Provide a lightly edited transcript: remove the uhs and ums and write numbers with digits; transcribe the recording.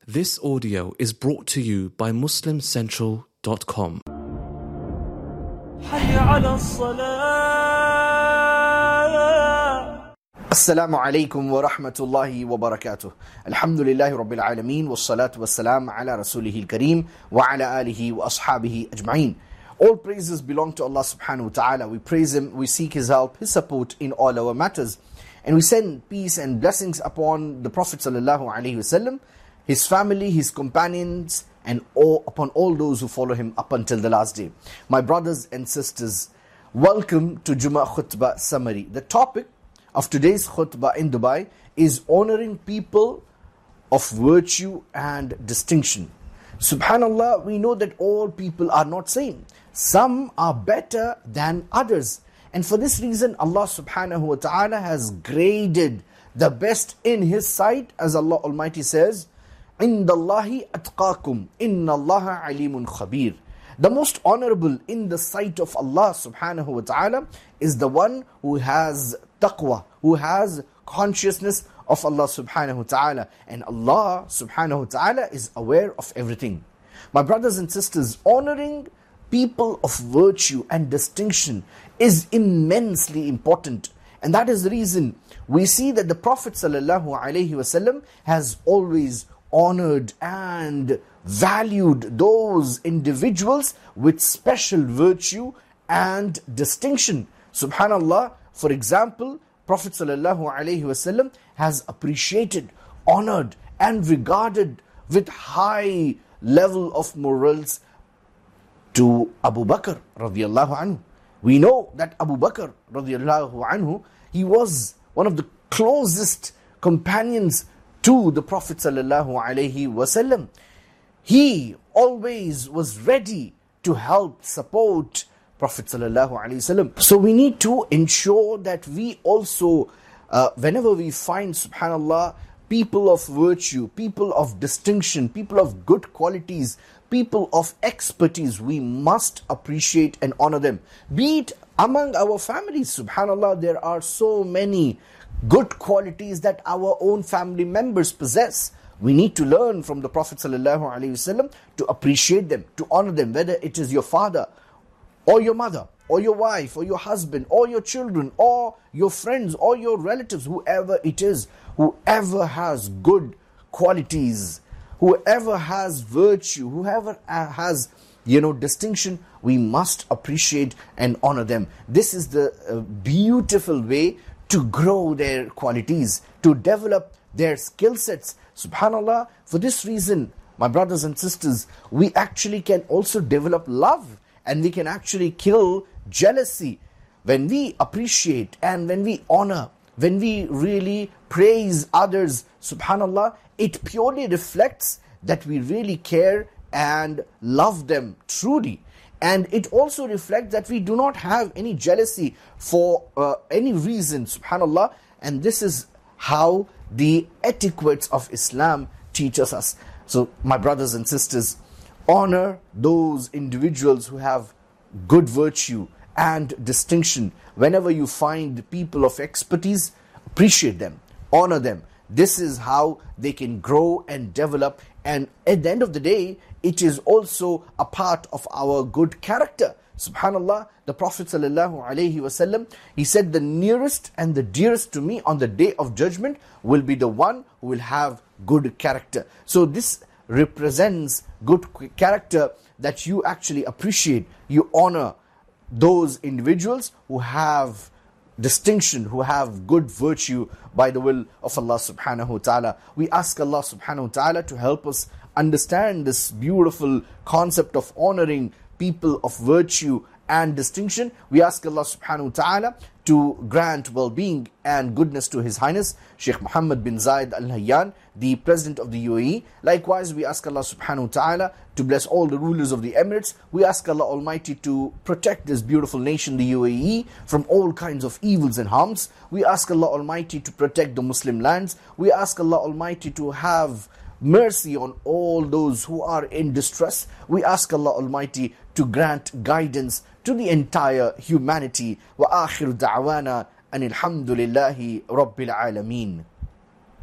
This audio is brought to you by MuslimCentral.com. Assalamu alaikum wa rahmatullahi wa barakatuh. Alhamdulillahi rabbil alameen wa salatu wa salam ala rasulihil kareem wa ala alihi wa ashabihi ajma'een. All praises belong to Allah subhanahu wa ta'ala. We praise Him, we seek His help, His support in all our matters. And we send peace and blessings upon the Prophet sallallahu alaihi wasallam, his family, his companions, and upon all those who follow him up until the last day. My brothers and sisters, welcome to Jummah Khutbah Summary. The topic of today's khutbah in Dubai is honoring people of virtue and distinction. Subhanallah, we know that all people are not same. Some are better than others. And for this reason, Allah subhanahu wa ta'ala has graded the best in His sight, as Allah Almighty says, عِنْدَ اللَّهِ أَتْقَاكُمْ إِنَّ اللَّهَ عَلِيمٌ خَبِيرٌ. The most honorable in the sight of Allah subhanahu wa ta'ala is the one who has taqwa, who has consciousness of Allah subhanahu wa ta'ala. And Allah subhanahu wa ta'ala is aware of everything. My brothers and sisters, honoring people of virtue and distinction is immensely important. And that is the reason we see that the Prophet sallallahu alaihi wasallam has always honored and valued those individuals with special virtue and distinction. Subhanallah, for example, Prophet sallallahu alaihi wasallam has appreciated, honored and regarded with high level of morals to Abu Bakr radiallahu anhu. We know that Abu Bakr radiallahu anhu, he was one of the closest companions to the Prophet sallallahu alaihi wasallam. He always was ready to help, support Prophet sallallahu alaihi wasallam. So we need to ensure that we also, whenever we find, subhanallah, people of virtue, people of distinction, people of good qualities, people of expertise, we must appreciate and honor them. Be it among our families, subhanallah, there are so many good qualities that our own family members possess. We need to learn from the Prophet ﷺ to appreciate them, to honor them, whether it is your father or your mother or your wife or your husband or your children or your friends or your relatives, whoever it is, whoever has good qualities, whoever has virtue, whoever has distinction, we must appreciate and honor them. This is the beautiful way to grow their qualities, to develop their skill sets. Subhanallah, for this reason, my brothers and sisters, we actually can also develop love and we can actually kill jealousy. When we appreciate and when we honor, when we really praise others, subhanallah, it purely reflects that we really care and love them truly. And it also reflects that we do not have any jealousy for any reason, subhanallah. And this is how the etiquettes of Islam teaches us. So, my brothers and sisters, honor those individuals who have good virtue and distinction. Whenever you find people of expertise, appreciate them, honor them. This is how they can grow and develop. And at the end of the day, it is also a part of our good character. Subhanallah, the Prophet ﷺ, he said, the nearest and the dearest to me on the day of judgment will be the one who will have good character. So this represents good character, that you actually appreciate, you honor those individuals who have distinction, who have good virtue by the will of Allah subhanahu wa ta'ala. We ask Allah subhanahu wa ta'ala to help us understand this beautiful concept of honoring people of virtue and distinction. We ask Allah subhanahu wa ta'ala to grant well-being and goodness to His Highness Sheikh Mohammed bin Zayed Al Nahyan, the President of the UAE. Likewise, we ask Allah subhanahu wa ta'ala to bless all the rulers of the Emirates. We ask Allah Almighty to protect this beautiful nation, the UAE, from all kinds of evils and harms. We ask Allah Almighty to protect the Muslim lands. We ask Allah Almighty to have mercy on all those who are in distress. We ask Allah Almighty to grant guidance to the entire humanity. Wa akhiru da'wana anil hamdulillahi rabbil alameen.